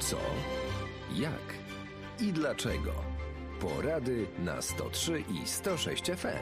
Co, jak i dlaczego. Porady na 103 i 106 FM.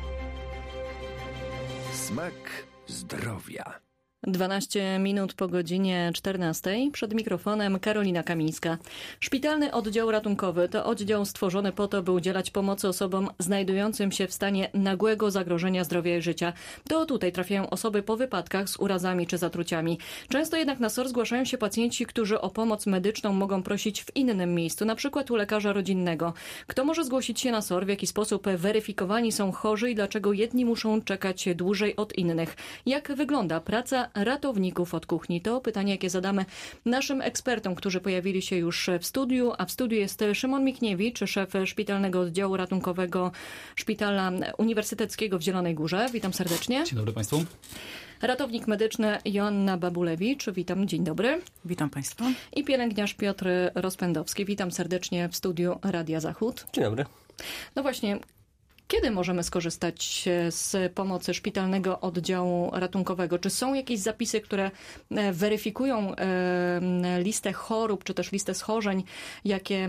Smak zdrowia. 12 minut po godzinie 14. Przed mikrofonem Karolina Kamińska. Szpitalny oddział ratunkowy to oddział stworzony po to, by udzielać pomocy osobom znajdującym się w stanie nagłego zagrożenia zdrowia i życia. To tutaj trafiają osoby po wypadkach z urazami czy zatruciami. Często jednak na SOR zgłaszają się pacjenci, którzy o pomoc medyczną mogą prosić w innym miejscu, na przykład u lekarza rodzinnego. Kto może zgłosić się na SOR? W jaki sposób weryfikowani są chorzy i dlaczego jedni muszą czekać dłużej od innych? Jak wygląda praca ratowników od kuchni? To pytanie, jakie zadamy naszym ekspertom, którzy pojawili się już w studiu, a w studiu jest Szymon Mikniewicz, szef Szpitalnego Oddziału Ratunkowego Szpitala Uniwersyteckiego w Zielonej Górze. Witam serdecznie. Dzień dobry Państwu. Ratownik medyczny Joanna Babulewicz. Witam, dzień dobry. Witam Państwa. I pielęgniarz Piotr Rozpędowski. Witam serdecznie w studiu Radia Zachód. Dzień dobry. No właśnie, kiedy możemy skorzystać z pomocy szpitalnego oddziału ratunkowego? Czy są jakieś zapisy, które weryfikują listę chorób, czy też listę schorzeń, jakie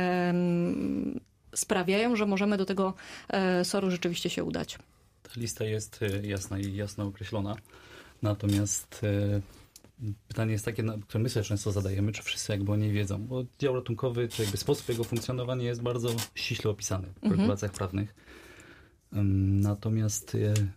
sprawiają, że możemy do tego SOR-u rzeczywiście się udać? Ta lista jest jasna i jasno określona. Natomiast pytanie jest takie, które my sobie często zadajemy, czy wszyscy jakby o niej wiedzą. Bo oddział ratunkowy, czy jakby sposób jego funkcjonowania jest bardzo ściśle opisany w regulacjach prawnych. Natomiast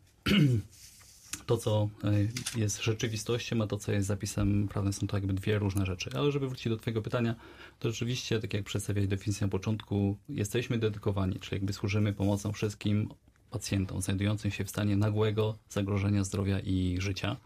to, co jest rzeczywistością, a to, co jest zapisem prawnym, są to jakby dwie różne rzeczy. Ale żeby wrócić do Twojego pytania, to rzeczywiście, tak jak przedstawiałeś definicję na początku, jesteśmy dedykowani, czyli jakby służymy pomocą wszystkim pacjentom znajdującym się w stanie nagłego zagrożenia zdrowia i życia.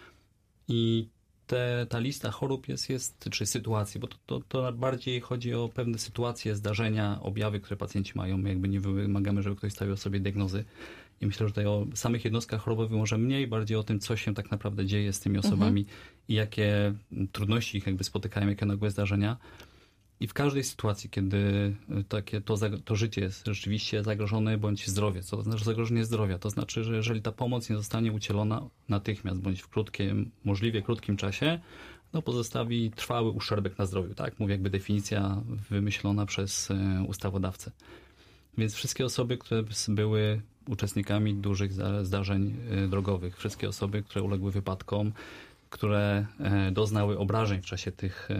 I ta lista chorób jest czy sytuacji, bo to bardziej chodzi o pewne sytuacje, zdarzenia, objawy, które pacjenci mają. My jakby nie wymagamy, żeby ktoś stawiał sobie diagnozy. I myślę, że tutaj o samych jednostkach chorobowych może mniej, bardziej o tym, co się tak naprawdę dzieje z tymi osobami i jakie trudności ich jakby spotykają, jakie nagłe zdarzenia. I w każdej sytuacji, kiedy to życie jest rzeczywiście zagrożone, bądź zdrowie, co to znaczy zagrożenie zdrowia? To znaczy, że jeżeli ta pomoc nie zostanie udzielona natychmiast, bądź w możliwie krótkim czasie, no pozostawi trwały uszczerbek na zdrowiu. Tak mówi jakby definicja wymyślona przez ustawodawcę. Więc wszystkie osoby, które były uczestnikami dużych zdarzeń drogowych, wszystkie osoby, które uległy wypadkom, które doznały obrażeń w czasie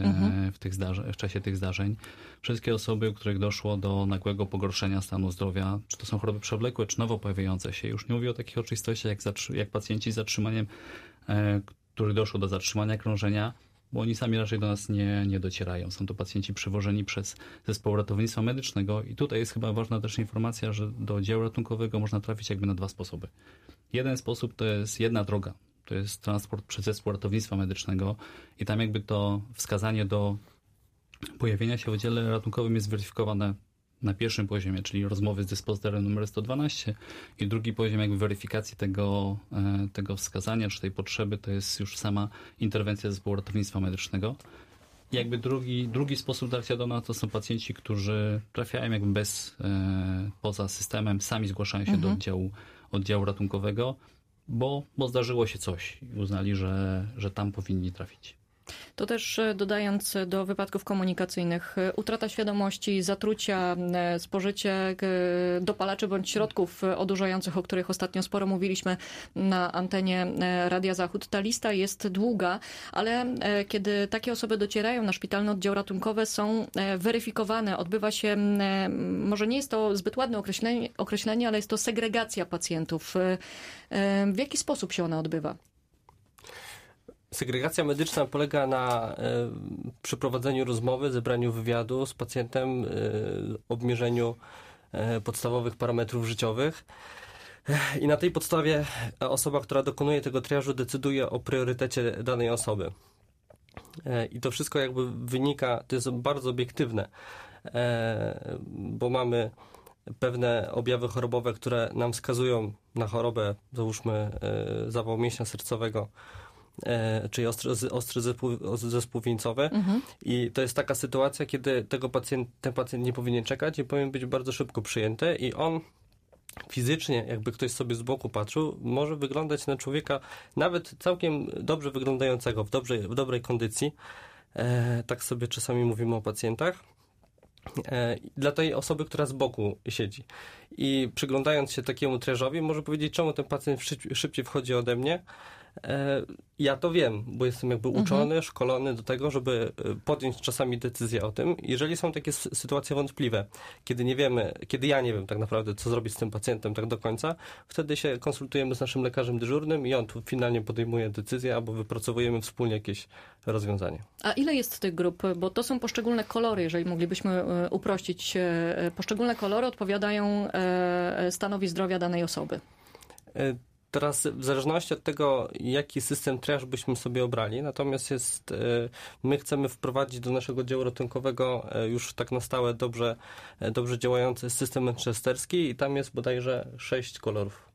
tych zdarzeń. Wszystkie osoby, u których doszło do nagłego pogorszenia stanu zdrowia, czy to są choroby przewlekłe, czy nowo pojawiające się. Już nie mówię o takich oczywistościach jak pacjenci z zatrzymaniem, których doszło do zatrzymania krążenia, bo oni sami raczej do nas nie docierają. Są to pacjenci przywożeni przez zespół ratownictwa medycznego i tutaj jest chyba ważna też informacja, że do oddziału ratunkowego można trafić jakby na dwa sposoby. Jeden sposób to jest jedna droga. To jest transport przez zespół ratownictwa medycznego i tam jakby to wskazanie do pojawienia się w oddziale ratunkowym jest weryfikowane na pierwszym poziomie, czyli rozmowy z dyspozytorem numer 112 i drugi poziom jakby weryfikacji tego wskazania czy tej potrzeby to jest już sama interwencja zespołu ratownictwa medycznego. I jakby drugi sposób dotarcia do nas to są pacjenci, którzy trafiają jakby poza systemem, sami zgłaszają się do oddziału ratunkowego, bo zdarzyło się coś i uznali, że tam powinni trafić. To też dodając do wypadków komunikacyjnych, utrata świadomości, zatrucia, spożycie dopalaczy bądź środków odurzających, o których ostatnio sporo mówiliśmy na antenie Radia Zachód. Ta lista jest długa, ale kiedy takie osoby docierają na szpitalne oddziały ratunkowe, są weryfikowane, odbywa się, może nie jest to zbyt ładne określenie, ale jest to segregacja pacjentów. W jaki sposób się ona odbywa? Segregacja medyczna polega na przeprowadzeniu rozmowy, zebraniu wywiadu z pacjentem, obmierzeniu podstawowych parametrów życiowych i na tej podstawie osoba, która dokonuje tego triażu, decyduje o priorytecie danej osoby. I to wszystko jakby wynika, to jest bardzo obiektywne, bo mamy pewne objawy chorobowe, które nam wskazują na chorobę, załóżmy zawał mięśnia sercowego, czyli ostry zespół wieńcowy. I to jest taka sytuacja, kiedy ten pacjent nie powinien czekać i powinien być bardzo szybko przyjęty i on fizycznie, jakby ktoś sobie z boku patrzył, może wyglądać na człowieka nawet całkiem dobrze wyglądającego, w dobrej kondycji, Tak sobie czasami mówimy o pacjentach. Dla tej osoby, która z boku siedzi. I przyglądając się takiemu triażowi, może powiedzieć, czemu ten pacjent szybciej wchodzi ode mnie. Ja to wiem, bo jestem jakby uczony, szkolony do tego, żeby podjąć czasami decyzję o tym. Jeżeli są takie sytuacje wątpliwe, kiedy ja nie wiem tak naprawdę, co zrobić z tym pacjentem tak do końca, wtedy się konsultujemy z naszym lekarzem dyżurnym i on tu finalnie podejmuje decyzję, albo wypracowujemy wspólnie jakieś rozwiązanie. A ile jest tych grup? Bo to są poszczególne kolory, jeżeli moglibyśmy uprościć. Poszczególne kolory odpowiadają stanowi zdrowia danej osoby. Teraz w zależności od tego, jaki system triage byśmy sobie obrali, natomiast my chcemy wprowadzić do naszego działu ratunkowego już tak na stałe dobrze działający system manchesterski i tam jest bodajże 6 kolorów.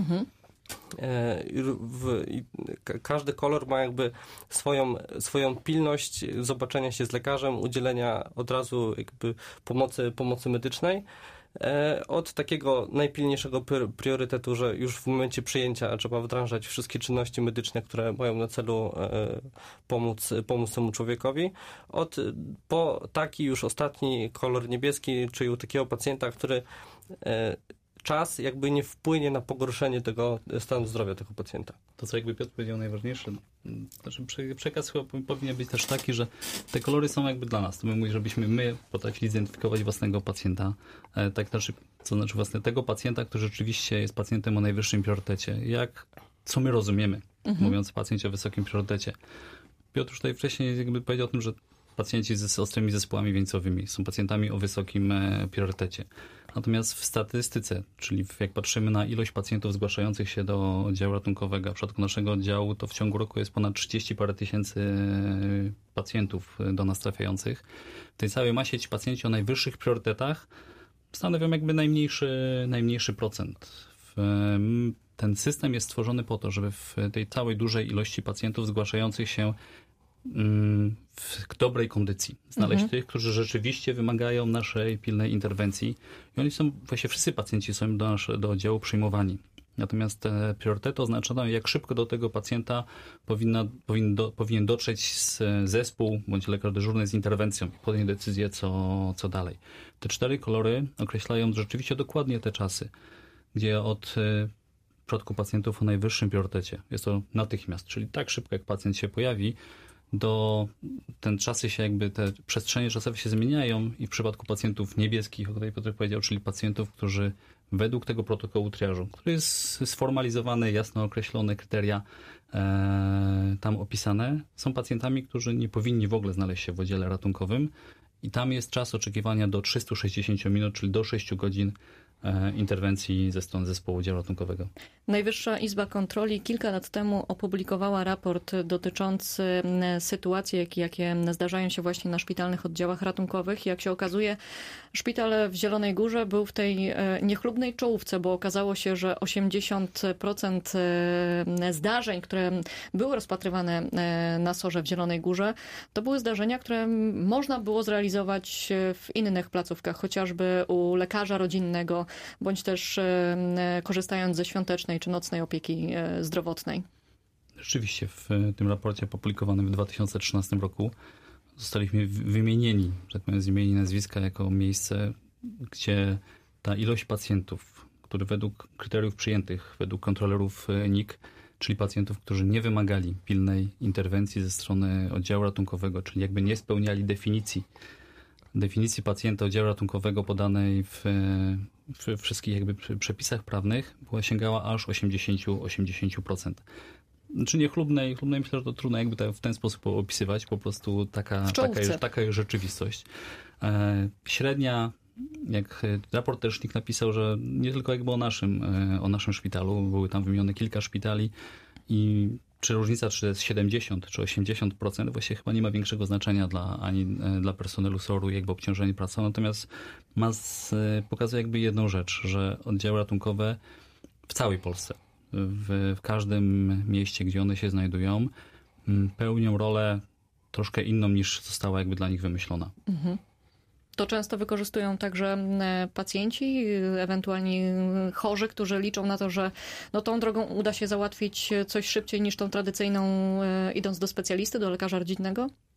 Każdy kolor ma jakby swoją pilność zobaczenia się z lekarzem, udzielenia od razu jakby pomocy medycznej. Od takiego najpilniejszego priorytetu, że już w momencie przyjęcia trzeba wdrażać wszystkie czynności medyczne, które mają na celu pomóc temu człowiekowi, po taki już ostatni kolor niebieski, czyli u takiego pacjenta, który czas jakby nie wpłynie na pogorszenie tego stanu zdrowia tego pacjenta. To, co jakby Piotr powiedział najważniejsze, znaczy przekaz chyba powinien być też taki, że te kolory są jakby dla nas. To my mówimy, żebyśmy my potrafili zidentyfikować własnego pacjenta, co znaczy tego pacjenta, który rzeczywiście jest pacjentem o najwyższym priorytecie. Co my rozumiemy, mówiąc o pacjencie o wysokim priorytecie. Piotr już tutaj wcześniej jakby powiedział o tym, że pacjenci z ostrymi zespołami wieńcowymi są pacjentami o wysokim priorytecie. Natomiast w statystyce, czyli jak patrzymy na ilość pacjentów zgłaszających się do oddziału ratunkowego, w przypadku naszego oddziału to w ciągu roku jest ponad 30 parę tysięcy pacjentów do nas trafiających. W tej całej masie ci pacjenci o najwyższych priorytetach stanowią jakby najmniejszy procent. Ten system jest stworzony po to, żeby w tej całej dużej ilości pacjentów zgłaszających się w dobrej kondycji. Znaleźć tych, którzy rzeczywiście wymagają naszej pilnej interwencji. I oni są, właściwie wszyscy pacjenci są do oddziału przyjmowani. Natomiast te priorytety oznaczają, jak szybko do tego pacjenta powinien dotrzeć zespół bądź lekarz dyżurny z interwencją i podjąć decyzję, co dalej. Te 4 kolory określają rzeczywiście dokładnie te czasy, gdzie w przypadku pacjentów o najwyższym priorytecie jest to natychmiast, czyli tak szybko, jak pacjent się pojawi, te przestrzenie czasowe się zmieniają i w przypadku pacjentów niebieskich, o której Piotr powiedział, czyli pacjentów, którzy według tego protokołu triażu, który jest sformalizowany, jasno określone kryteria tam opisane, są pacjentami, którzy nie powinni w ogóle znaleźć się w oddziale ratunkowym i tam jest czas oczekiwania do 360 minut, czyli do 6 godzin interwencji ze strony zespołu oddziału ratunkowego. Najwyższa Izba Kontroli kilka lat temu opublikowała raport dotyczący sytuacji, jakie zdarzają się właśnie na szpitalnych oddziałach ratunkowych. Jak się okazuje, szpital w Zielonej Górze był w tej niechlubnej czołówce, bo okazało się, że 80% zdarzeń, które były rozpatrywane na SOR-ze w Zielonej Górze, to były zdarzenia, które można było zrealizować w innych placówkach, chociażby u lekarza rodzinnego, bądź też korzystając ze świątecznej czy nocnej opieki zdrowotnej. Rzeczywiście w tym raporcie opublikowanym w 2013 roku zostaliśmy wymienieni, że tak powiem, z imienia i nazwiska jako miejsce, gdzie ta ilość pacjentów, które według kryteriów przyjętych, według kontrolerów NIK, czyli pacjentów, którzy nie wymagali pilnej interwencji ze strony oddziału ratunkowego, czyli jakby nie spełniali definicji pacjenta oddziału ratunkowego podanej w wszystkich jakby przepisach prawnych, sięgała aż 80%. Czy niechlubnej, myślę, że to trudno jakby w ten sposób opisywać, po prostu taka jest rzeczywistość. Średnia, jak raport też NIK napisał, że nie tylko jakby o naszym szpitalu, były tam wymienione kilka szpitali i czy różnica, czy jest 70, czy 80%, właściwie chyba nie ma większego znaczenia ani dla personelu SOR-u, jakby obciążenie pracą. Natomiast pokazuje jakby jedną rzecz, że oddziały ratunkowe w całej Polsce, w każdym mieście, gdzie one się znajdują, pełnią rolę troszkę inną niż została jakby dla nich wymyślona. To często wykorzystują także pacjenci, ewentualnie chorzy, którzy liczą na to, że tą drogą uda się załatwić coś szybciej niż tą tradycyjną, idąc do specjalisty, do lekarza rodzinnego?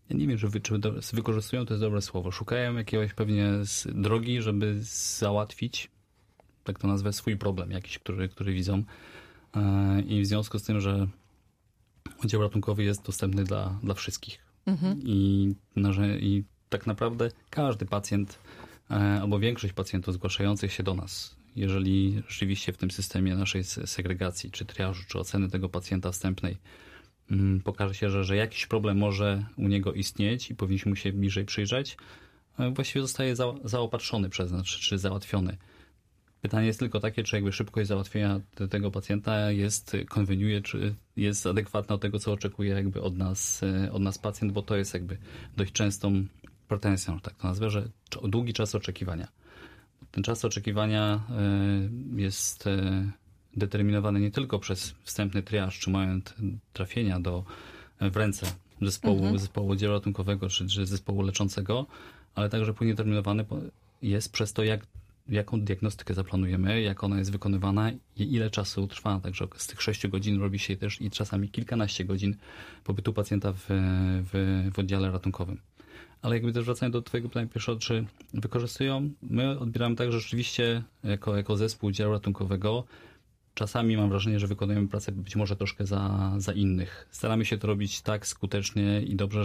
ja nie wiem, czy wykorzystują, to jest dobre słowo, szukają jakiegoś pewnie drogi, żeby załatwić, tak to nazwę, swój problem jakiś, który widzą. I w związku z tym, że oddział ratunkowy jest dostępny dla wszystkich. I tak naprawdę każdy pacjent albo większość pacjentów zgłaszających się do nas, jeżeli rzeczywiście w tym systemie naszej segregacji, czy triażu, czy oceny tego pacjenta wstępnej pokaże się, że jakiś problem może u niego istnieć i powinniśmy mu się bliżej przyjrzeć, właściwie zostaje zaopatrzony przez nas, czy załatwiony. Pytanie jest tylko takie, czy jakby szybkość załatwienia tego pacjenta konweniuje, czy jest adekwatna do tego, co oczekuje jakby od nas pacjent, bo to jest jakby dość częstą pretensją, tak to nazwę, że długi czas oczekiwania. Ten czas oczekiwania jest determinowany nie tylko przez wstępny triaż, czy moment trafienia w ręce zespołu oddziału ratunkowego, czy zespołu leczącego, ale także później determinowany jest przez to, jaką diagnostykę zaplanujemy, jak ona jest wykonywana i ile czasu trwa. Także z tych 6 godzin robi się też i czasami kilkanaście godzin pobytu pacjenta w oddziale ratunkowym. Ale jakby też wracając do twojego pytania pierwszego, czy wykorzystują? My odbieramy tak, że rzeczywiście jako zespół oddziału ratunkowego czasami mam wrażenie, że wykonujemy pracę być może troszkę za innych. Staramy się to robić tak skutecznie i dobrze,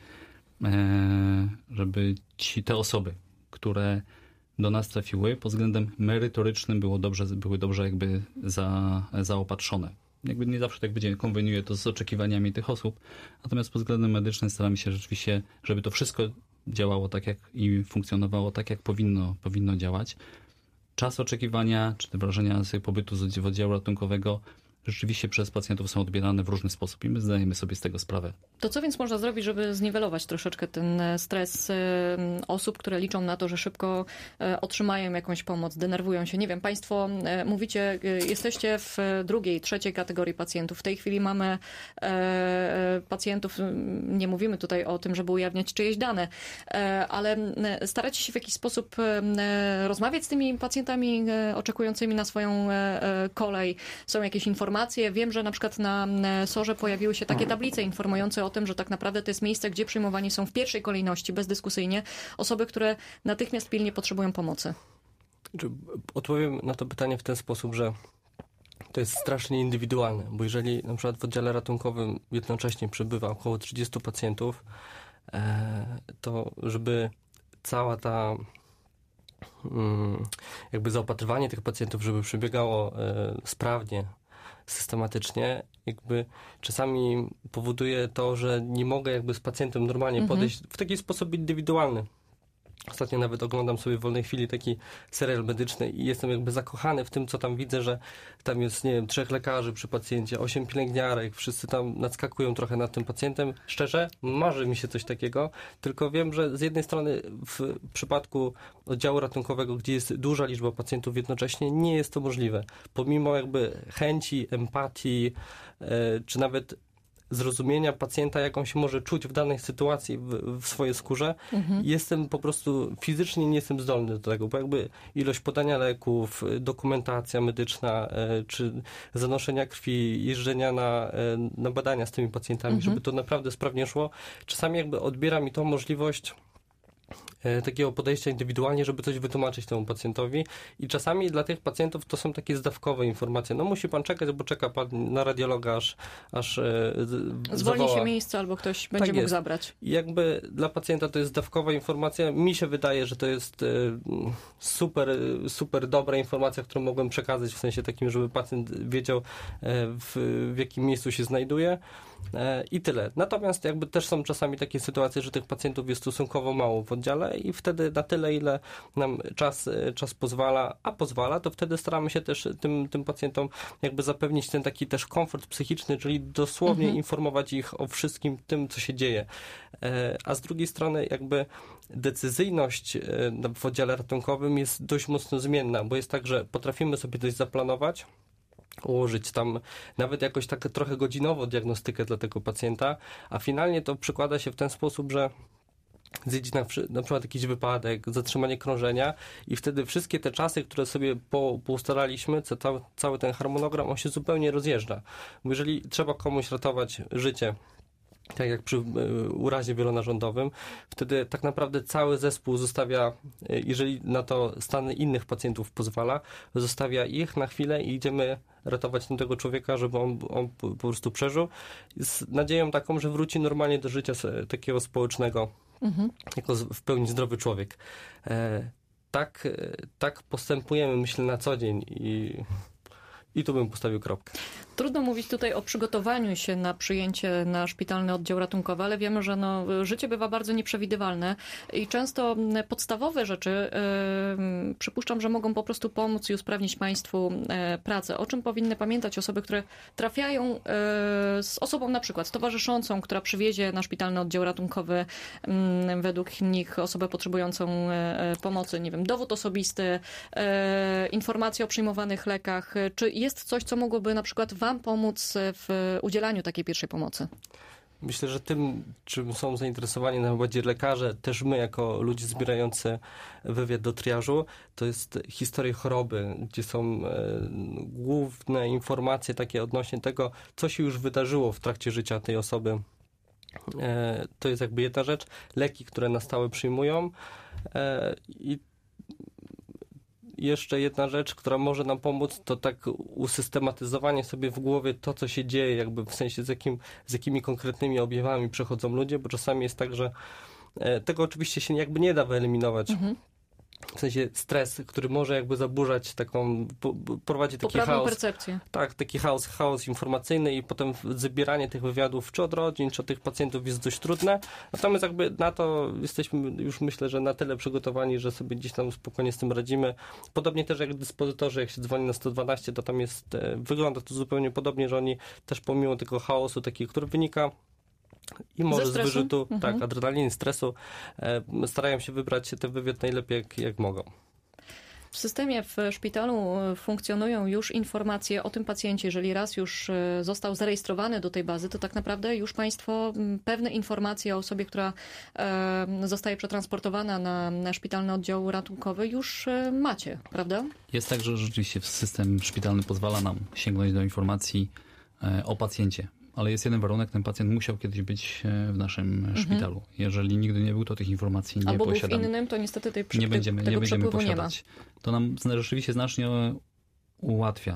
żeby te osoby, które do nas trafiły, pod względem merytorycznym były dobrze jakby zaopatrzone. Jakby nie zawsze tak będzie, konweniuje to z oczekiwaniami tych osób, natomiast pod względem medycznym staramy się rzeczywiście, żeby to wszystko działało tak jak i funkcjonowało tak, jak powinno działać. Czas oczekiwania, czy te wrażenia z pobytu z oddziału ratunkowego rzeczywiście przez pacjentów są odbierane w różny sposób i my zdajemy sobie z tego sprawę. To co więc można zrobić, żeby zniwelować troszeczkę ten stres osób, które liczą na to, że szybko otrzymają jakąś pomoc, denerwują się? Nie wiem, państwo mówicie, jesteście w drugiej, trzeciej kategorii pacjentów. W tej chwili mamy pacjentów, nie mówimy tutaj o tym, żeby ujawniać czyjeś dane, ale staracie się w jakiś sposób rozmawiać z tymi pacjentami oczekującymi na swoją kolej. Są jakieś informacje. Wiem, że na przykład na SOR-ze pojawiły się takie tablice informujące o tym, że tak naprawdę to jest miejsce, gdzie przyjmowani są w pierwszej kolejności, bezdyskusyjnie, osoby, które natychmiast pilnie potrzebują pomocy. Odpowiem na to pytanie w ten sposób, że to jest strasznie indywidualne, bo jeżeli na przykład w oddziale ratunkowym jednocześnie przebywa około 30 pacjentów, to żeby cała ta jakby zaopatrywanie tych pacjentów, żeby przebiegało sprawnie, systematycznie, jakby czasami powoduje to, że nie mogę jakby z pacjentem normalnie podejść w taki sposób indywidualny. Ostatnio nawet oglądam sobie w wolnej chwili taki serial medyczny i jestem jakby zakochany w tym, co tam widzę, że tam jest, nie wiem, 3 lekarzy przy pacjencie, 8 pielęgniarek, wszyscy tam nadskakują trochę nad tym pacjentem. Szczerze, marzy mi się coś takiego, tylko wiem, że z jednej strony w przypadku oddziału ratunkowego, gdzie jest duża liczba pacjentów jednocześnie, nie jest to możliwe. Pomimo jakby chęci, empatii, czy nawet zrozumienia pacjenta, jak on się może czuć w danej sytuacji w swojej skórze, jestem po prostu fizycznie nie jestem zdolny do tego, bo jakby ilość podania leków, dokumentacja medyczna, czy zanoszenia krwi, jeżdżenia na badania z tymi pacjentami, żeby to naprawdę sprawnie szło, czasami jakby odbiera mi to możliwość takiego podejścia indywidualnie, żeby coś wytłumaczyć temu pacjentowi i czasami dla tych pacjentów to są takie zdawkowe informacje. No musi pan czekać, bo czeka pan na radiologa, aż zwolni się miejsce albo ktoś będzie mógł zabrać. I jakby dla pacjenta to jest zdawkowa informacja. Mi się wydaje, że to jest super dobra informacja, którą mogłem przekazać w sensie takim, żeby pacjent wiedział w jakim miejscu się znajduje. I tyle. Natomiast jakby też są czasami takie sytuacje, że tych pacjentów jest stosunkowo mało w oddziale i wtedy na tyle, ile nam czas pozwala, to wtedy staramy się też tym pacjentom jakby zapewnić ten taki też komfort psychiczny, czyli dosłownie informować ich o wszystkim tym, co się dzieje. A z drugiej strony jakby decyzyjność w oddziale ratunkowym jest dość mocno zmienna, bo jest tak, że potrafimy sobie coś zaplanować, ułożyć tam nawet jakoś tak trochę godzinowo diagnostykę dla tego pacjenta, a finalnie to przekłada się w ten sposób, że zjedzie na przykład jakiś wypadek, zatrzymanie krążenia i wtedy wszystkie te czasy, które sobie poustalaliśmy, cały ten harmonogram, on się zupełnie rozjeżdża. Bo jeżeli trzeba komuś ratować życie tak jak przy urazie wielonarządowym, wtedy tak naprawdę cały zespół zostawia, jeżeli na to stan innych pacjentów pozwala, zostawia ich na chwilę i idziemy ratować tego człowieka, żeby on po prostu przeżył, z nadzieją taką, że wróci normalnie do życia takiego społecznego, jako w pełni zdrowy człowiek. Tak postępujemy, myślę, na co dzień i tu bym postawił kropkę. Trudno mówić tutaj o przygotowaniu się na przyjęcie na szpitalny oddział ratunkowy, ale wiemy, że życie bywa bardzo nieprzewidywalne i często podstawowe rzeczy przypuszczam, że mogą po prostu pomóc i usprawnić Państwu pracę. O czym powinny pamiętać osoby, które trafiają z osobą na przykład towarzyszącą, która przywiezie na szpitalny oddział ratunkowy według nich osobę potrzebującą pomocy, nie wiem, dowód osobisty, informacje o przyjmowanych lekach. Czy jest coś, co mogłoby na przykład Wam pomóc w udzielaniu takiej pierwszej pomocy? Myślę, że tym, czym są zainteresowani najbardziej lekarze, też my jako ludzie zbierający wywiad do triażu, to jest historia choroby, gdzie są główne informacje takie odnośnie tego, co się już wydarzyło w trakcie życia tej osoby. To jest jakby jedna rzecz. Leki, które na stałe przyjmują i jeszcze jedna rzecz, która może nam pomóc, to tak usystematyzowanie sobie w głowie to, co się dzieje, jakby w sensie z jakimi konkretnymi objawami przechodzą ludzie, bo czasami jest tak, że tego oczywiście się jakby nie da wyeliminować. W sensie stres, który może jakby zaburzać prowadzi taki chaos. Percepcję. Tak, taki chaos informacyjny i potem zbieranie tych wywiadów czy od rodzin, czy od tych pacjentów jest dość trudne. Natomiast jakby na to jesteśmy już, myślę, że na tyle przygotowani, że sobie gdzieś tam spokojnie z tym radzimy. Podobnie też jak dyspozytorzy, jak się dzwoni na 112, to tam wygląda to zupełnie podobnie, że oni też pomimo tego chaosu takiego, który wynika i może z wyrzutu, adrenaliny, stresu, starają się wybrać ten wywiad najlepiej jak mogą. W systemie w szpitalu funkcjonują już informacje o tym pacjencie. Jeżeli raz już został zarejestrowany do tej bazy, to tak naprawdę już Państwo pewne informacje o osobie, która zostaje przetransportowana na szpitalny oddział ratunkowy, już macie, prawda? Jest tak, że rzeczywiście system szpitalny pozwala nam sięgnąć do informacji o pacjencie. Ale jest jeden warunek, ten pacjent musiał kiedyś być w naszym szpitalu. Jeżeli nigdy nie był, to tych informacji nie posiadamy. Albo był w innym, to niestety nie będziemy posiadać. Nie ma. To nam rzeczywiście znacznie ułatwia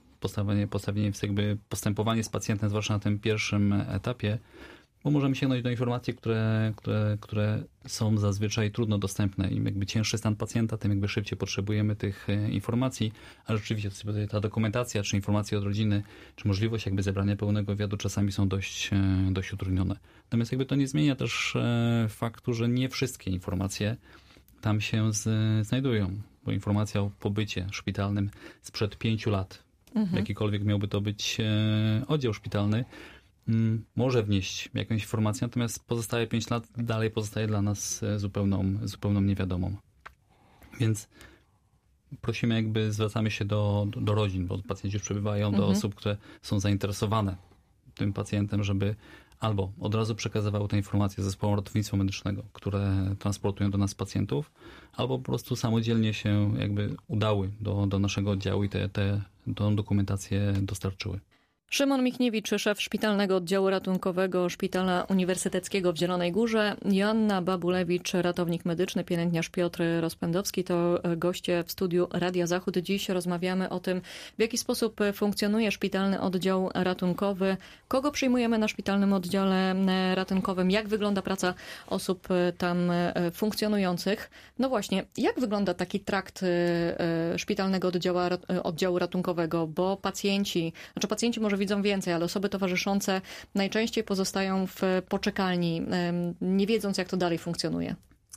postępowanie z pacjentem, zwłaszcza na tym pierwszym etapie, bo możemy sięgnąć do informacji, które są zazwyczaj trudno dostępne. Im jakby cięższy stan pacjenta, tym jakby szybciej potrzebujemy tych informacji, a rzeczywiście ta dokumentacja, czy informacje od rodziny, czy możliwość jakby zebrania pełnego wywiadu czasami są dość utrudnione. Natomiast jakby to nie zmienia też faktu, że nie wszystkie informacje tam się znajdują, bo informacja o pobycie szpitalnym sprzed 5 lat, jakikolwiek miałby to być oddział szpitalny, może wnieść jakąś informację, natomiast pozostałe 5 lat dalej pozostaje dla nas zupełną niewiadomą. Więc prosimy, zwracamy się do rodzin, bo pacjenci już przybywają, do osób, które są zainteresowane tym pacjentem, żeby albo od razu przekazywały te informacje zespołom ratownictwa medycznego, które transportują do nas pacjentów, albo po prostu samodzielnie się udały do naszego oddziału i tą dokumentację dostarczyły. Szymon Michniewicz, szef Szpitalnego Oddziału Ratunkowego Szpitala Uniwersyteckiego w Zielonej Górze, Joanna Babulewicz, ratownik medyczny, pielęgniarz Piotr Rozpędowski to goście w studiu Radia Zachód. Dziś rozmawiamy o tym, w jaki sposób funkcjonuje Szpitalny Oddział Ratunkowy, kogo przyjmujemy na Szpitalnym Oddziale Ratunkowym, jak wygląda praca osób tam funkcjonujących. No właśnie, jak wygląda taki trakt Szpitalnego Oddziału Ratunkowego, bo pacjenci może widzą więcej, ale osoby towarzyszące najczęściej pozostają w poczekalni, nie wiedząc, jak to dalej funkcjonuje.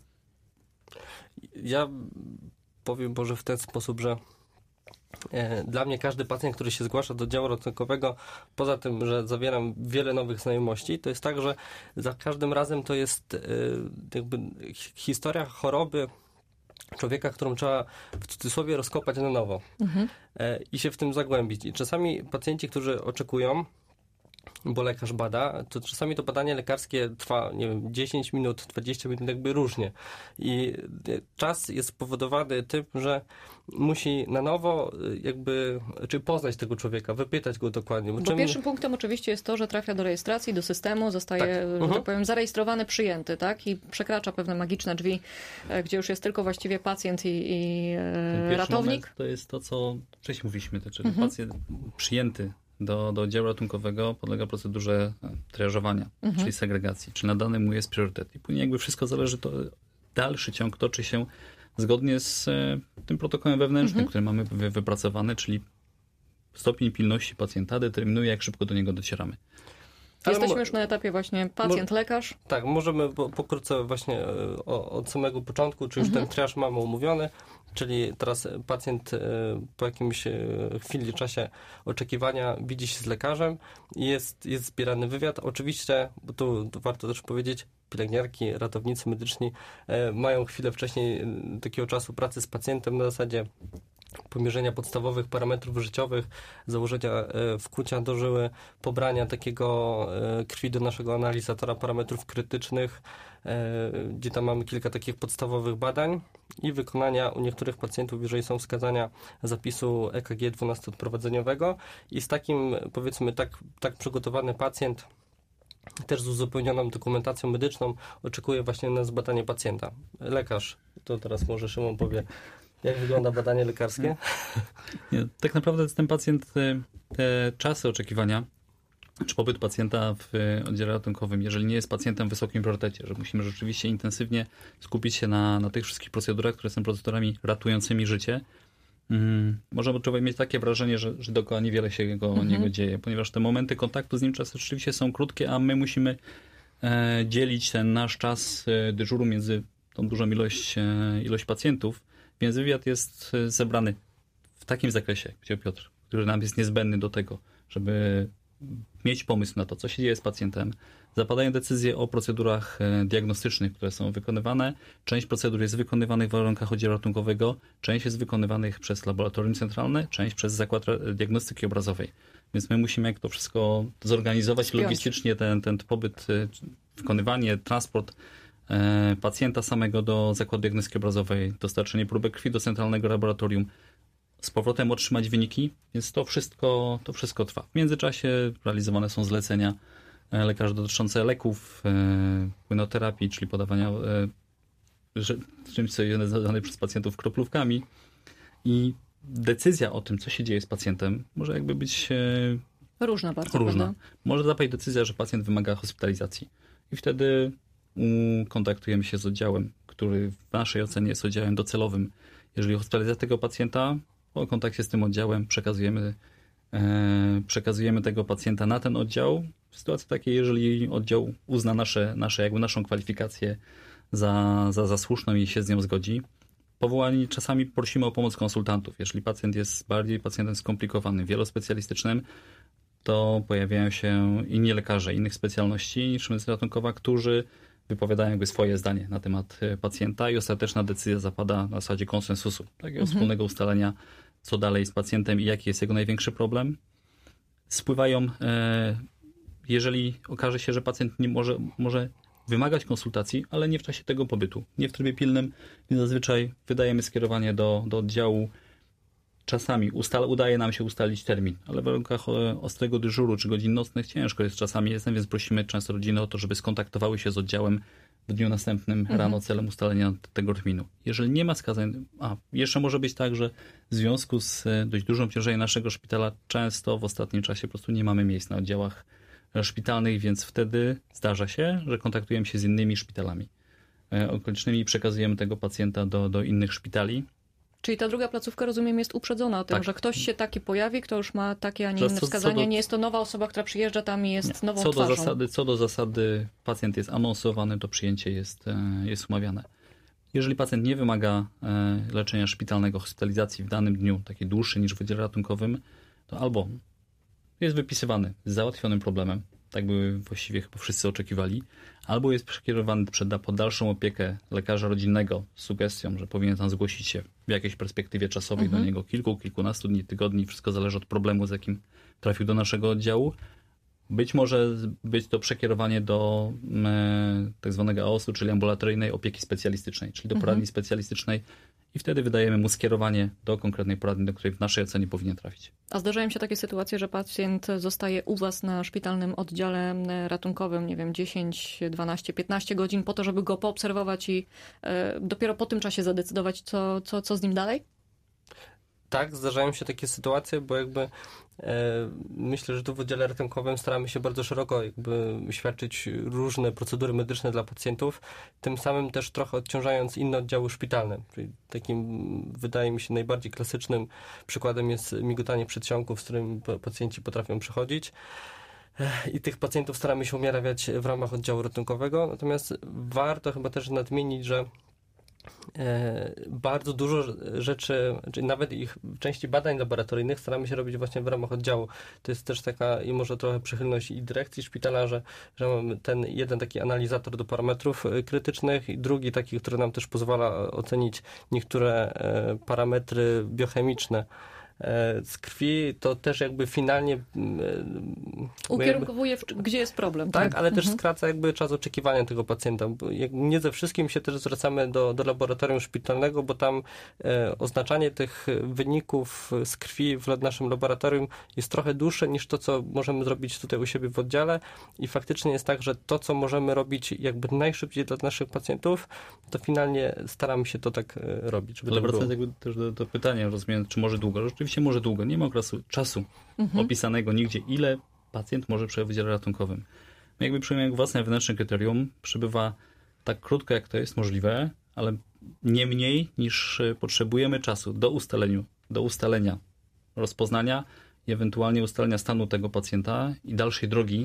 Ja powiem może w ten sposób, że dla mnie każdy pacjent, który się zgłasza do oddziału ratunkowego, poza tym, że zawieram wiele nowych znajomości, to jest tak, że za każdym razem to jest historia choroby człowieka, którą trzeba w cudzysłowie rozkopać na nowo i się w tym zagłębić. I czasami pacjenci, którzy oczekują, bo lekarz bada, to czasami to badanie lekarskie trwa, nie wiem, 10 minut, 20 minut, jakby różnie. I czas jest spowodowany tym, że musi na nowo czy poznać tego człowieka, wypytać go dokładnie. Bo pierwszym punktem oczywiście jest to, że trafia do rejestracji, do systemu, zostaje, że tak powiem, zarejestrowany, przyjęty, tak? I przekracza pewne magiczne drzwi, gdzie już jest tylko właściwie pacjent i ratownik. To jest to, co wcześniej mówiliśmy, czyli pacjent przyjęty do oddziału ratunkowego podlega procedurze triażowania, czyli segregacji, czy nadany mu jest priorytet. I później jakby wszystko zależy, to dalszy ciąg toczy się zgodnie z tym protokołem wewnętrznym, który mamy wypracowany, czyli stopień pilności pacjenta determinuje, jak szybko do niego docieramy. Jesteśmy już na etapie właśnie pacjent-lekarz. Tak, możemy pokrótce właśnie od samego początku, czy już ten triaż mamy omówiony, czyli teraz pacjent po jakimś chwili, czasie oczekiwania widzi się z lekarzem i jest zbierany wywiad. Oczywiście, bo tu warto też powiedzieć, pielęgniarki, ratownicy medyczni mają chwilę wcześniej takiego czasu pracy z pacjentem na zasadzie pomierzenia podstawowych parametrów życiowych, założenia wkłucia do żyły, pobrania takiego krwi do naszego analizatora parametrów krytycznych, gdzie tam mamy kilka takich podstawowych badań i wykonania u niektórych pacjentów, jeżeli są wskazania, zapisu EKG 12-odprowadzeniowego i z takim, powiedzmy, tak przygotowany pacjent też z uzupełnioną dokumentacją medyczną oczekuje właśnie na zbadanie pacjenta. Lekarz, to teraz może Szymon powie, jak wygląda badanie lekarskie? Nie, tak naprawdę ten pacjent, te czasy oczekiwania, czy pobyt pacjenta w oddziale ratunkowym, jeżeli nie jest pacjentem w wysokim priorytecie, że musimy rzeczywiście intensywnie skupić się na tych wszystkich procedurach, które są procedurami ratującymi życie, możemy mieć takie wrażenie, że dookoła niewiele się niego dzieje, ponieważ te momenty kontaktu z nim czasem rzeczywiście są krótkie, a my musimy dzielić ten nasz czas dyżuru między tą dużą ilość pacjentów, więc wywiad jest zebrany w takim zakresie, gdzie Piotr, który nam jest niezbędny do tego, żeby mieć pomysł na to, co się dzieje z pacjentem. Zapadają decyzje o procedurach diagnostycznych, które są wykonywane. Część procedur jest wykonywanych w warunkach oddziału ratunkowego, część jest wykonywanych przez laboratorium centralne, część przez zakład diagnostyki obrazowej. Więc my musimy jak to wszystko zorganizować logistycznie, ten pobyt, wykonywanie, transport pacjenta samego do zakładu diagnostyki obrazowej, dostarczenie próbek krwi do centralnego laboratorium, z powrotem otrzymać wyniki, więc to wszystko trwa. W międzyczasie realizowane są zlecenia lekarzy dotyczące leków, płynoterapii, czyli podawania czymś, co jest nazywane przez pacjentów kroplówkami. I decyzja o tym, co się dzieje z pacjentem, może jakby być różna bardzo. Różna. Prawda? Może zapaść decyzja, że pacjent wymaga hospitalizacji. I wtedy kontaktujemy się z oddziałem, który w naszej ocenie jest oddziałem docelowym. Jeżeli hospitalizacja tego pacjenta, po kontakcie z tym oddziałem przekazujemy tego pacjenta na ten oddział. W sytuacji takiej, jeżeli oddział uzna naszą kwalifikację za słuszną i się z nią zgodzi. Powołani czasami prosimy o pomoc konsultantów. Jeżeli pacjent jest bardziej pacjentem skomplikowanym, wielospecjalistycznym, to pojawiają się inni lekarze innych specjalności niż medycyna ratunkowa, którzy wypowiadają jakby swoje zdanie na temat pacjenta i ostateczna decyzja zapada na zasadzie konsensusu, takiego wspólnego ustalenia, co dalej z pacjentem i jaki jest jego największy problem. Spływają, jeżeli okaże się, że pacjent nie może wymagać konsultacji, ale nie w czasie tego pobytu, nie w trybie pilnym, więc zazwyczaj wydajemy skierowanie do oddziału. Czasami udaje nam się ustalić termin, ale w warunkach ostrego dyżuru czy godzin nocnych ciężko jest czasami, więc prosimy często rodziny o to, żeby skontaktowały się z oddziałem w dniu następnym rano celem ustalenia tego terminu. Jeżeli nie ma wskazań, jeszcze może być tak, że w związku z dość dużym obciążeniem naszego szpitala często w ostatnim czasie po prostu nie mamy miejsc na oddziałach szpitalnych, więc wtedy zdarza się, że kontaktujemy się z innymi szpitalami okolicznymi i przekazujemy tego pacjenta do innych szpitali. Czyli ta druga placówka, rozumiem, jest uprzedzona o tym, że ktoś się taki pojawi, kto już ma takie, a nie inne wskazania. Nie jest to nowa osoba, która przyjeżdża tam i jest nową twarzą. Co do zasady pacjent jest anonsowany, to przyjęcie jest umawiane. Jeżeli pacjent nie wymaga leczenia szpitalnego, hospitalizacji w danym dniu, takiej dłuższej niż w oddziale ratunkowym, to albo jest wypisywany z załatwionym problemem, tak by właściwie chyba wszyscy oczekiwali, albo jest przekierowany pod dalszą opiekę lekarza rodzinnego z sugestią, że powinien tam zgłosić się w jakiejś perspektywie czasowej do niego kilkunastu dni, tygodni, wszystko zależy od problemu, z jakim trafił do naszego oddziału, Być może być to przekierowanie do tak zwanego AOS-u, czyli ambulatoryjnej opieki specjalistycznej, czyli do poradni specjalistycznej i wtedy wydajemy mu skierowanie do konkretnej poradni, do której w naszej ocenie powinien trafić. A zdarzają się takie sytuacje, że pacjent zostaje u was na szpitalnym oddziale ratunkowym, nie wiem, 10, 12, 15 godzin po to, żeby go poobserwować i dopiero po tym czasie zadecydować, co z nim dalej? Tak, zdarzają się takie sytuacje, bo jakby myślę, że tu w oddziale ratunkowym staramy się bardzo szeroko jakby świadczyć różne procedury medyczne dla pacjentów, tym samym też trochę odciążając inne oddziały szpitalne. Czyli takim, wydaje mi się, najbardziej klasycznym przykładem jest migotanie przedsionków, z którym pacjenci potrafią przychodzić. I tych pacjentów staramy się umiarawiać w ramach oddziału ratunkowego. Natomiast warto chyba też nadmienić, że bardzo dużo rzeczy, czyli nawet ich w części badań laboratoryjnych staramy się robić właśnie w ramach oddziału. To jest też taka i może trochę przychylność i dyrekcji szpitala, że mamy ten jeden taki analizator do parametrów krytycznych i drugi taki, który nam też pozwala ocenić niektóre parametry biochemiczne z krwi, to też jakby finalnie ukierunkowuje, gdzie jest problem. Tak, ale też skraca jakby czas oczekiwania tego pacjenta. Bo nie ze wszystkim się też zwracamy do laboratorium szpitalnego, bo tam oznaczanie tych wyników z krwi w naszym laboratorium jest trochę dłuższe niż to, co możemy zrobić tutaj u siebie w oddziale i faktycznie jest tak, że to, co możemy robić jakby najszybciej dla naszych pacjentów, to finalnie staramy się to tak robić. Ale wracając jakby też do pytania, rozumiem, czy może długo? Rzeczywiście może długo. Nie ma okresu czasu opisanego nigdzie, ile pacjent może przebywać w oddziale ratunkowym. My jakby przyjmujemy własne wewnętrzne kryterium, przebywa tak krótko, jak to jest możliwe, ale nie mniej niż potrzebujemy czasu do ustalenia rozpoznania i ewentualnie ustalenia stanu tego pacjenta i dalszej drogi,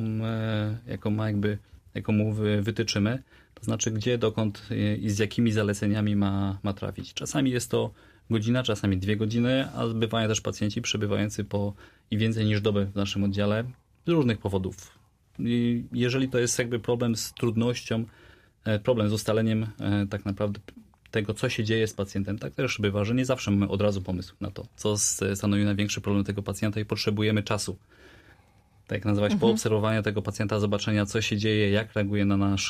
jaką mu wytyczymy. To znaczy gdzie, dokąd i z jakimi zaleceniami ma trafić. Czasami jest to godzina, czasami 2 godziny, a bywają też pacjenci przebywający po i więcej niż dobę w naszym oddziale z różnych powodów. I jeżeli to jest jakby problem z trudnością, problem z ustaleniem tak naprawdę tego, co się dzieje z pacjentem, tak też bywa, że nie zawsze mamy od razu pomysł na to, co stanowi największy problem tego pacjenta i potrzebujemy czasu. Tak jak nazywać, poobserwowania tego pacjenta, zobaczenia, co się dzieje, jak reaguje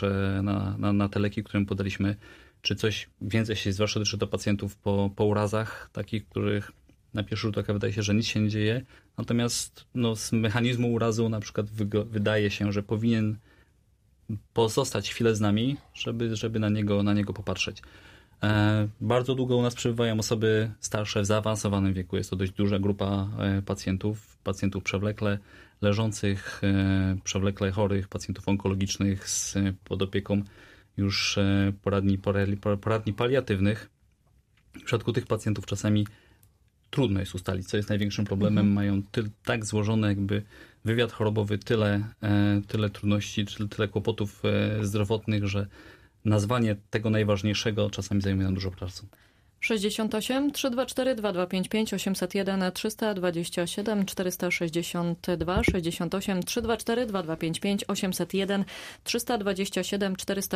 na te leki, które mu podaliśmy, czy coś więcej się, zwłaszcza dotyczy to pacjentów po urazach, takich, których na pierwszy rzut oka wydaje się, że nic się nie dzieje. Natomiast z mechanizmu urazu na przykład wydaje się, że powinien pozostać chwilę z nami, żeby na niego popatrzeć. Bardzo długo u nas przebywają osoby starsze w zaawansowanym wieku. Jest to dość duża grupa pacjentów przewlekle leżących, przewlekle chorych, pacjentów onkologicznych pod opieką już poradni paliatywnych. W przypadku tych pacjentów czasami trudno jest ustalić, co jest największym problemem. Mają tak złożony jakby wywiad chorobowy, tyle trudności, tyle kłopotów zdrowotnych, że nazwanie tego najważniejszego czasami zajmuje nam dużo czasu. 68 324 2255 801 327 462 68 324 2255 801 327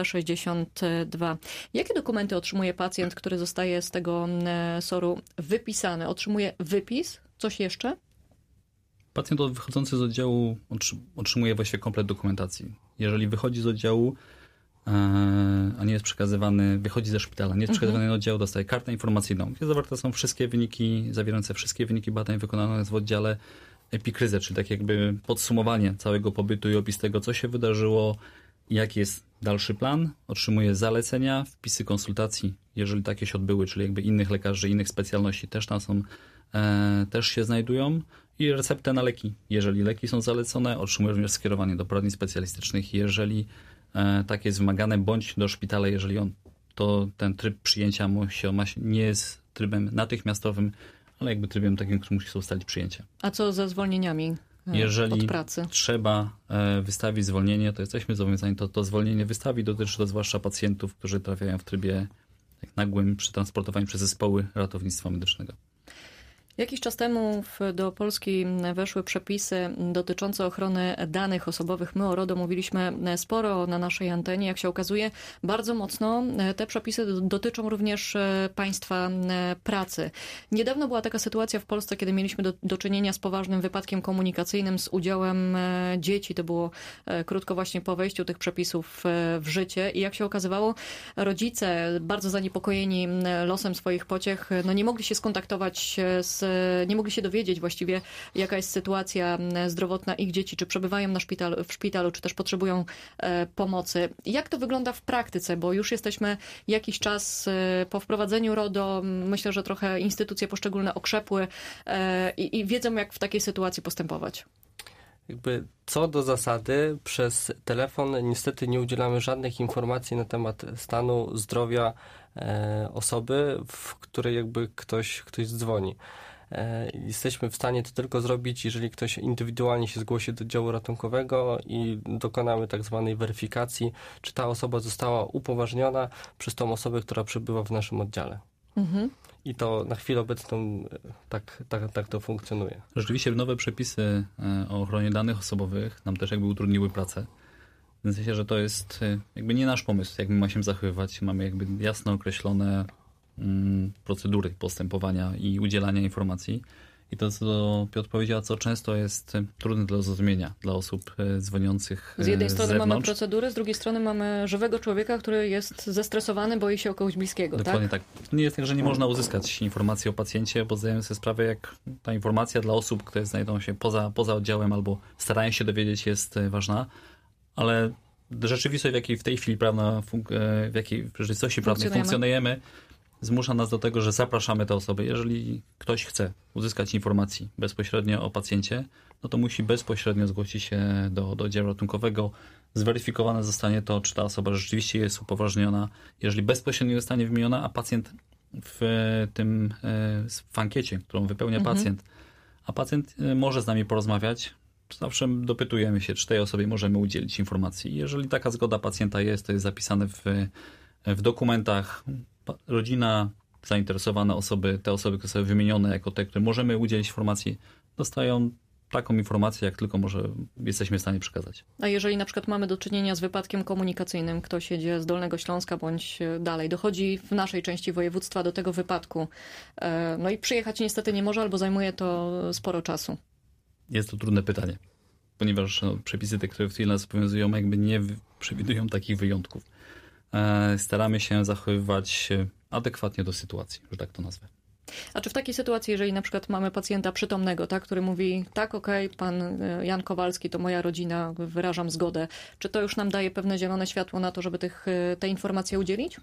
462. Jakie dokumenty otrzymuje pacjent, który zostaje z tego SOR-u wypisany? Otrzymuje wypis? Coś jeszcze? Pacjent wychodzący z oddziału otrzymuje właściwie komplet dokumentacji. Jeżeli wychodzi z oddziału, a nie jest przekazywany, wychodzi ze szpitala, nie jest przekazywany na oddział, dostaje kartę informacyjną, gdzie zawarte są wszystkie wyniki, zawierające wszystkie wyniki badań wykonanych w oddziale, epikryzę, czyli tak jakby podsumowanie całego pobytu i opis tego, co się wydarzyło, jaki jest dalszy plan, otrzymuje zalecenia, wpisy konsultacji, jeżeli takie się odbyły, czyli jakby innych lekarzy, innych specjalności też tam są, też się znajdują i receptę na leki. Jeżeli leki są zalecone, otrzymuje również skierowanie do poradni specjalistycznych, jeżeli tak jest wymagane, bądź do szpitala, jeżeli to ten tryb przyjęcia nie jest trybem natychmiastowym, ale jakby trybem takim, który musi ustalić przyjęcie. A co ze zwolnieniami od pracy? Jeżeli trzeba wystawić zwolnienie, to jesteśmy zobowiązani to zwolnienie wystawić. Dotyczy to zwłaszcza pacjentów, którzy trafiają w trybie nagłym przy transportowaniu przez zespoły ratownictwa medycznego. Jakiś czas temu do Polski weszły przepisy dotyczące ochrony danych osobowych. My o RODO mówiliśmy sporo na naszej antenie. Jak się okazuje, bardzo mocno te przepisy dotyczą również państwa pracy. Niedawno była taka sytuacja w Polsce, kiedy mieliśmy do czynienia z poważnym wypadkiem komunikacyjnym z udziałem dzieci. To było krótko właśnie po wejściu tych przepisów w życie. I jak się okazywało, rodzice bardzo zaniepokojeni losem swoich pociech, nie mogli się skontaktować nie mogli się dowiedzieć właściwie, jaka jest sytuacja zdrowotna ich dzieci, czy przebywają w szpitalu, czy też potrzebują pomocy. Jak to wygląda w praktyce? Bo już jesteśmy jakiś czas po wprowadzeniu RODO. Myślę, że trochę instytucje poszczególne okrzepły i wiedzą, jak w takiej sytuacji postępować. Co do zasady, przez telefon niestety nie udzielamy żadnych informacji na temat stanu zdrowia osoby, w której ktoś dzwoni. Jesteśmy w stanie to tylko zrobić, jeżeli ktoś indywidualnie się zgłosi do działu ratunkowego i dokonamy tak zwanej weryfikacji, czy ta osoba została upoważniona przez tą osobę, która przebywa w naszym oddziale. Mhm. I to na chwilę obecną tak to funkcjonuje. Rzeczywiście nowe przepisy o ochronie danych osobowych nam też utrudniły pracę. W sensie, że to jest nie nasz pomysł, jak my mamy się zachowywać. Mamy jasno określone procedury postępowania i udzielania informacji. I to, co Piotr powiedział, co często jest trudne do zrozumienia dla osób dzwoniących z jednej strony zewnątrz. Mamy procedury, z drugiej strony mamy żywego człowieka, który jest zestresowany, boi się o kogoś bliskiego. Dokładnie tak. Nie jest tak, że nie można uzyskać informacji o pacjencie, bo zdajemy sobie sprawę, jak ta informacja dla osób, które znajdują się poza oddziałem albo starają się dowiedzieć, jest ważna, ale rzeczywistość, w jakiej w tej chwili w jakiej rzeczywistości prawnej funkcjonujemy, zmusza nas do tego, że zapraszamy te osoby. Jeżeli ktoś chce uzyskać informacji bezpośrednio o pacjencie, to musi bezpośrednio zgłosić się do działu ratunkowego. Zweryfikowane zostanie to, czy ta osoba rzeczywiście jest upoważniona. Jeżeli bezpośrednio zostanie wymieniona, a pacjent w ankiecie, którą wypełnia pacjent, a pacjent może z nami porozmawiać, zawsze dopytujemy się, czy tej osobie możemy udzielić informacji. Jeżeli taka zgoda pacjenta jest, to jest zapisane w dokumentach. Rodzina, zainteresowane osoby, te osoby, które są wymienione jako te, które możemy udzielić informacji, dostają taką informację, jak tylko jesteśmy w stanie przekazać. A jeżeli na przykład mamy do czynienia z wypadkiem komunikacyjnym, ktoś jedzie z Dolnego Śląska bądź dalej, dochodzi w naszej części województwa do tego wypadku, i przyjechać niestety nie może, albo zajmuje to sporo czasu. Jest to trudne pytanie, ponieważ przepisy te, które w chwili nas obowiązują, nie przewidują takich wyjątków. Staramy się zachowywać adekwatnie do sytuacji, że tak to nazwę. A czy w takiej sytuacji, jeżeli na przykład mamy pacjenta przytomnego, który mówi, tak, okej, pan Jan Kowalski, to moja rodzina, wyrażam zgodę, czy to już nam daje pewne zielone światło na to, żeby te informacje udzielić?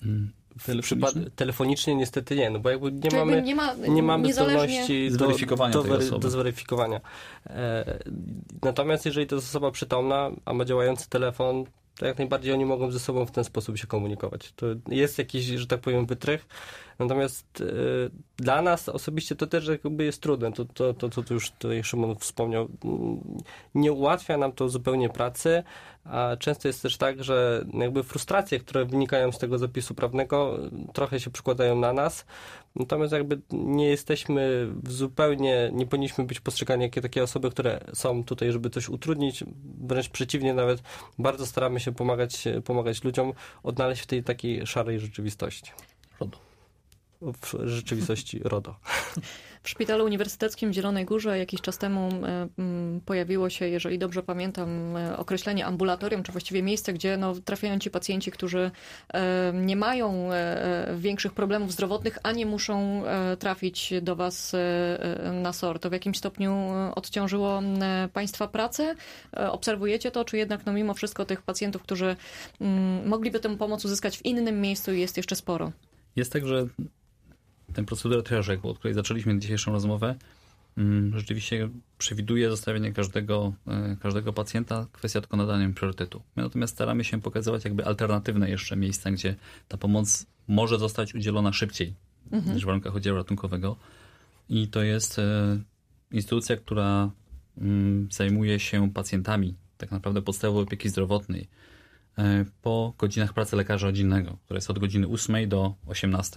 Telefonicznie niestety nie, bo nie mamy zdolności do zweryfikowania. Natomiast jeżeli to jest osoba przytomna, a ma działający telefon, to jak najbardziej oni mogą ze sobą w ten sposób się komunikować. To jest jakiś, że tak powiem, wytrych. Natomiast dla nas osobiście to też jest trudne. To co już tutaj Szymon wspomniał. Nie ułatwia nam to zupełnie pracy, a często jest też tak, że frustracje, które wynikają z tego zapisu prawnego, trochę się przykładają na nas. Natomiast nie jesteśmy nie powinniśmy być postrzegani jako takie osoby, które są tutaj, żeby coś utrudnić. Wręcz przeciwnie, nawet bardzo staramy się pomagać ludziom odnaleźć w tej takiej szarej rzeczywistości. RODO. W rzeczywistości RODO. W Szpitalu Uniwersyteckim w Zielonej Górze jakiś czas temu pojawiło się, jeżeli dobrze pamiętam, określenie ambulatorium, czy właściwie miejsce, gdzie trafiają ci pacjenci, którzy nie mają większych problemów zdrowotnych, a nie muszą trafić do was na SOR. To w jakim stopniu odciążyło państwa pracę? Obserwujecie to, czy jednak mimo wszystko tych pacjentów, którzy mogliby tę pomoc uzyskać w innym miejscu, jest jeszcze sporo? Jest tak, że tę procedurę triażu, od której zaczęliśmy dzisiejszą rozmowę, rzeczywiście przewiduje zostawienie każdego pacjenta, kwestia tylko nadania priorytetu. My natomiast staramy się pokazywać alternatywne jeszcze miejsca, gdzie ta pomoc może zostać udzielona szybciej niż w warunkach oddziału ratunkowego. I to jest instytucja, która zajmuje się pacjentami tak naprawdę podstawowej opieki zdrowotnej po godzinach pracy lekarza rodzinnego, która jest od godziny 8 do 18,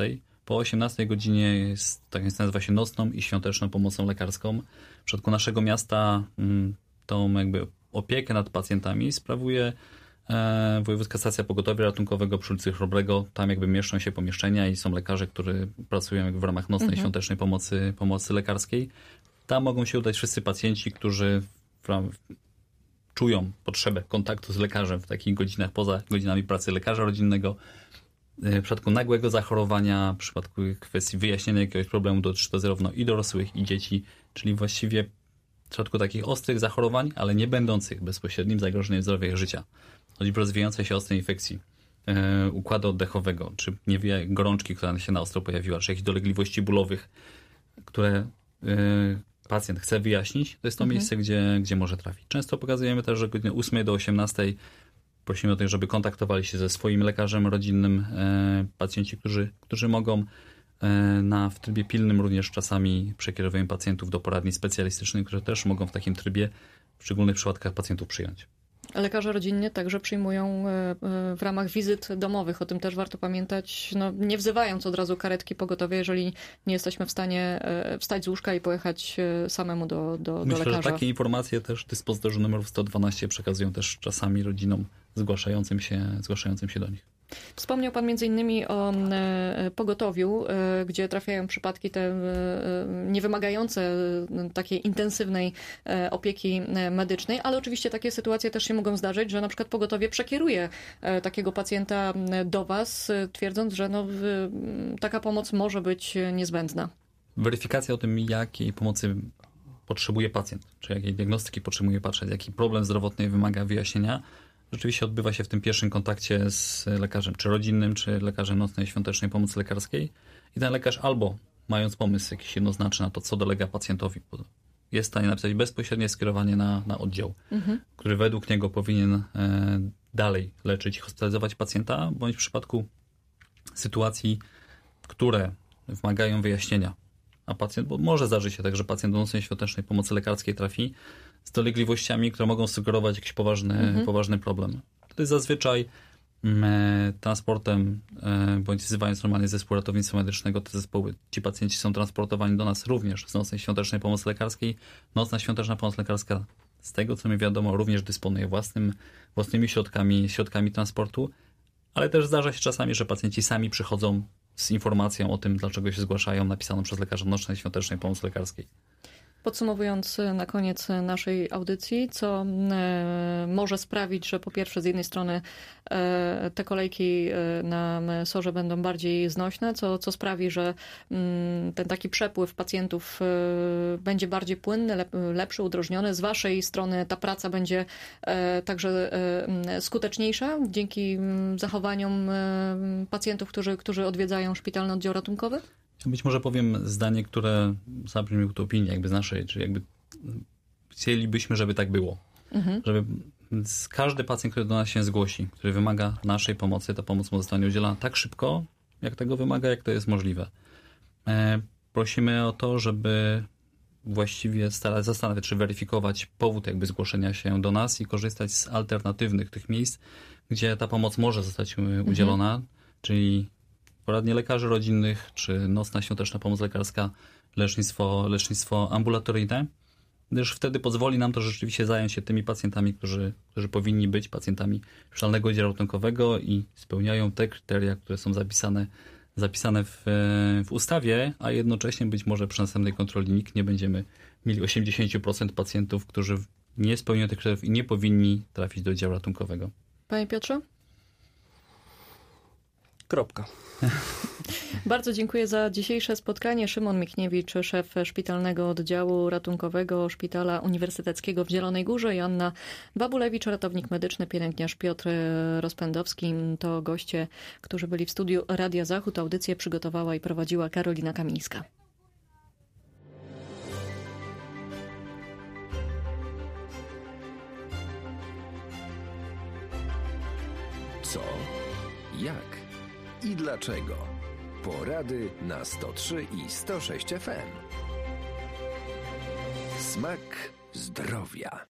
Po 18 godzinie jest, tak więc nazywa się nocną i świąteczną pomocą lekarską. W przypadku naszego miasta tą jakby opiekę nad pacjentami sprawuje Wojewódzka Stacja Pogotowia Ratunkowego przy ulicy Chrobrego. Tam jakby mieszczą się pomieszczenia i są lekarze, którzy pracują jakby w ramach nocnej świątecznej pomocy lekarskiej. Tam mogą się udać wszyscy pacjenci, którzy czują potrzebę kontaktu z lekarzem w takich godzinach poza godzinami pracy lekarza rodzinnego. W przypadku nagłego zachorowania, w przypadku kwestii wyjaśnienia jakiegoś problemu dotyczy to zarówno i dorosłych, i dzieci, czyli właściwie w przypadku takich ostrych zachorowań, ale nie będących bezpośrednim zagrożeniem zdrowia i życia. Chodzi o rozwijające się ostre infekcji układu oddechowego, czy gorączki, która się na ostro pojawiła, czy jakichś dolegliwości bólowych, które pacjent chce wyjaśnić, to jest to miejsce, gdzie może trafić. Często pokazujemy też, że godziny 8 do 18 prosimy o tych, żeby kontaktowali się ze swoim lekarzem rodzinnym pacjenci, którzy mogą. W trybie pilnym również czasami przekierowujemy pacjentów do poradni specjalistycznych, które też mogą w takim trybie w szczególnych przypadkach pacjentów przyjąć. Lekarze rodzinni także przyjmują w ramach wizyt domowych. O tym też warto pamiętać, nie wzywając od razu karetki pogotowia, jeżeli nie jesteśmy w stanie wstać z łóżka i pojechać samemu do Myślę, lekarza. że takie informacje też dyspozytorzy numerów 112 przekazują też czasami rodzinom zgłaszającym się do nich. Wspomniał Pan m.in. o pogotowiu, gdzie trafiają przypadki te niewymagające takiej intensywnej opieki medycznej, ale oczywiście takie sytuacje też się mogą zdarzyć, że na przykład pogotowie przekieruje takiego pacjenta do Was, twierdząc, że taka pomoc może być niezbędna. Weryfikacja o tym, jakiej pomocy potrzebuje pacjent, czy jakiej diagnostyki potrzebuje pacjent, jaki problem zdrowotny wymaga wyjaśnienia, rzeczywiście odbywa się w tym pierwszym kontakcie z lekarzem, czy rodzinnym, czy lekarzem nocnej świątecznej pomocy lekarskiej. I ten lekarz albo, mając pomysł jakiś jednoznaczny na to, co dolega pacjentowi, jest w stanie napisać bezpośrednie skierowanie na oddział, który według niego powinien dalej leczyć i hospitalizować pacjenta, bądź w przypadku sytuacji, które wymagają wyjaśnienia, a pacjent, bo może zdarzyć się tak, że pacjent do nocnej świątecznej pomocy lekarskiej trafi z dolegliwościami, które mogą sugerować jakiś poważny problem. Wtedy zazwyczaj transportem, bądź wzywając normalnie zespół ratownictwa medycznego, ci pacjenci są transportowani do nas również z nocnej świątecznej pomocy lekarskiej. Nocna świąteczna pomoc lekarska, z tego co mi wiadomo, również dysponuje własnymi środkami transportu, ale też zdarza się czasami, że pacjenci sami przychodzą z informacją o tym, dlaczego się zgłaszają, napisaną przez lekarza nocnej świątecznej pomocy lekarskiej. Podsumowując na koniec naszej audycji, co może sprawić, że po pierwsze z jednej strony te kolejki na SOR-ze będą bardziej znośne, co sprawi, że ten taki przepływ pacjentów będzie bardziej płynny, lepszy, udrożniony. Z waszej strony ta praca będzie także skuteczniejsza dzięki zachowaniom pacjentów, którzy odwiedzają szpitalny oddział ratunkowy? Być może powiem zdanie, które zabrzmi utopijnie jakby z naszej, czyli jakby chcielibyśmy, żeby tak było. Żeby każdy pacjent, który do nas się zgłosi, który wymaga naszej pomocy, ta pomoc mu zostanie udzielona tak szybko, jak tego wymaga, jak to jest możliwe. Prosimy o to, żeby właściwie zastanawiać, czy weryfikować powód jakby zgłoszenia się do nas i korzystać z alternatywnych tych miejsc, gdzie ta pomoc może zostać udzielona, czyli poradnie lekarzy rodzinnych, czy nocna świąteczna pomoc lekarska, lecznictwo ambulatoryjne, gdyż wtedy pozwoli nam to rzeczywiście zająć się tymi pacjentami, którzy powinni być pacjentami szpitalnego oddziału ratunkowego i spełniają te kryteria, które są zapisane w ustawie, a jednocześnie być może przy następnej kontroli NIK nie będziemy mieli 80% pacjentów, którzy nie spełniają tych kryteriów i nie powinni trafić do oddziału ratunkowego. Panie Piotrze? Kropka. Bardzo dziękuję za dzisiejsze spotkanie. Szymon Michniewicz, szef Szpitalnego Oddziału Ratunkowego Szpitala Uniwersyteckiego w Zielonej Górze, Joanna Babulewicz, ratownik medyczny, pielęgniarz Piotr Rozpędowski. To goście, którzy byli w studiu Radia Zachód. Audycję przygotowała i prowadziła Karolina Kamińska. Co? Jak? I dlaczego? Porady na 103 i 106 FM. Smak zdrowia.